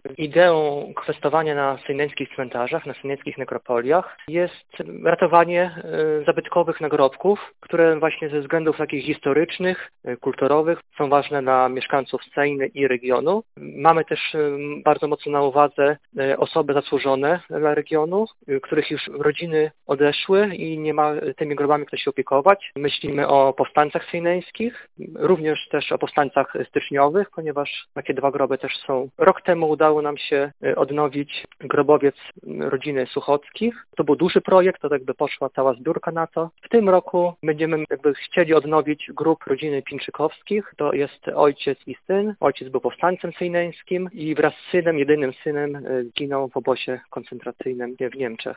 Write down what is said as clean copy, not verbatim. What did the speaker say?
ideą kwestowania na syjneckich cmentarzach, na syjneckich nekropoliach jest ratowanie zabytkowych nagrobków, które właśnie ze względów takich historycznych, kulturowych są ważne dla mieszkańców Sejny i regionu. Mamy też bardzo mocno na uwadze osoby zasłużone dla regionu, których już rodziny odeszły i nie ma tymi grobami kto się opiekować. Myślimy o powstańcach sejneńskich, również też o powstańcach styczniowych, ponieważ takie dwa groby też są. Rok temu udało nam się odnowić grobowiec rodziny Suchockich. To był duży projekt, to jakby poszła cała zbiórka na to. W tym roku będziemy chcieli odnowić grób rodziny Pińczykowskich. To jest ojciec i syn. Ojciec był powstańcem sejneńskim i wraz z synem, jedynym synem, zginął w obozie koncentracyjnym w Niemczech.